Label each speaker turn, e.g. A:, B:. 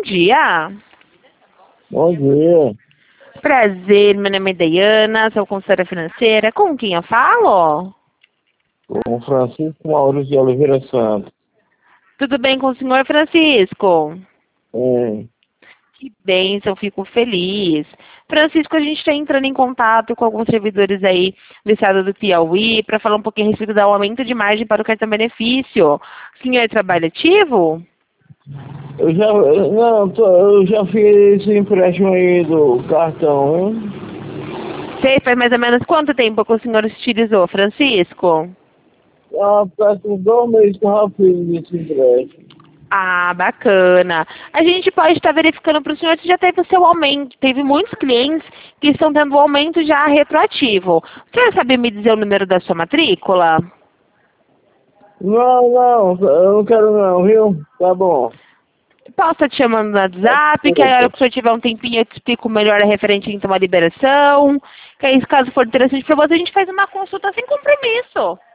A: dia.
B: Bom dia.
A: Prazer, meu nome é Dayana, sou consultora financeira. Com quem eu falo?
B: Com Francisco Maurício de Oliveira Santos.
A: Tudo bem com o senhor Francisco?
B: É,
A: Que bênção, fico feliz. Francisco, a gente está entrando em contato com alguns servidores aí do estado do Piauí para falar um pouquinho a respeito do aumento de margem para o cartão benefício. O senhor é trabalho ativo?
B: eu já fiz esse empréstimo aí do cartão, hein?
A: Sei, faz mais ou menos quanto tempo que o senhor utilizou, Francisco?
B: Perto de 2 meses que eu já fiz esse empréstimo.
A: Ah, bacana. A gente pode estar verificando para o senhor se já teve o seu aumento. Teve muitos clientes que estão tendo o aumento já retroativo. O senhor sabe me dizer o número da sua matrícula?
B: Não, eu não quero não, viu? Tá bom.
A: Posso estar te chamando no WhatsApp, que aí a hora que o senhor tiver um tempinho eu te explico melhor a referente então à liberação. Que aí, caso for interessante para você, a gente faz uma consulta sem compromisso.